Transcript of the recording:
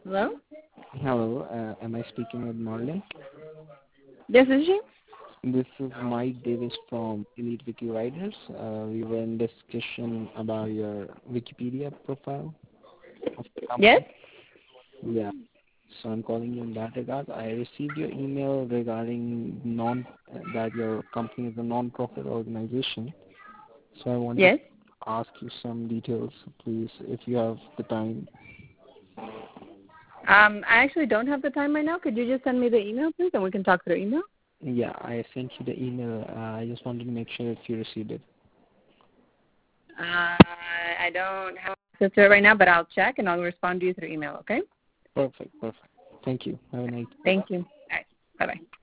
Hello? Hello, am I speaking with Marlon? This is she? This is Mike Davis from Elite Wiki Writers. We were in discussion about your Wikipedia profile of the Yes? company. Yeah. So I'm calling you in that regard. I received your email regarding that your company is a non-profit organization. So I wanted Yes? to ask you some details, please, if you have the time. I actually don't have the time right now. Could you just send me the email, please, and we can talk through email? Yeah, I sent you the email. I just wanted to make sure if you received it. I don't have access to it right now, but I'll check and I'll respond to you through email, okay? Perfect. Thank you. Have a nice day. Thank you. All right. Bye-bye.